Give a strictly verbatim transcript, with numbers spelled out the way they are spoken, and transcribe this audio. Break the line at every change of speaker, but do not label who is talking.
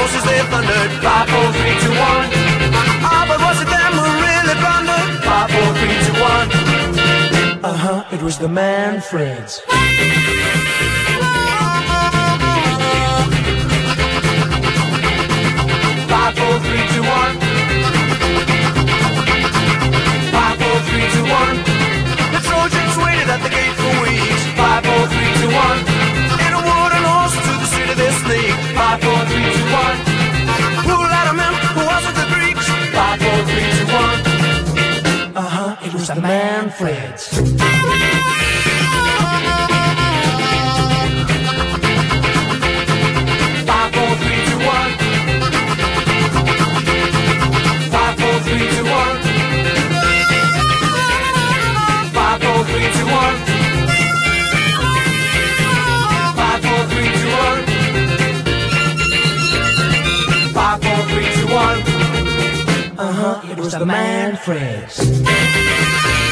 horses they thundered. Five, four, three, two, one. Ah, but was it them who really blundered? Five, four, three, two, one. Uh-huh, it was the Manfreds. Five, four, three, two, one. Five, four, three, two, one. The Trojans waited at the gate for weeks. Five, four, three, two, one. In a wooden horse to the city they sneak. Five, four, three, two, one. Who let them in? Who wasn't the Greeks? Five, four, three, two, one. Uh-huh, it was the Manfreds. Five, four, three, two, one. Five, four, three, two, one. Five, four, three, two, one. Five, four, three, two, one. Five, four, three, two, one. Uh-huh, it was the Manfreds.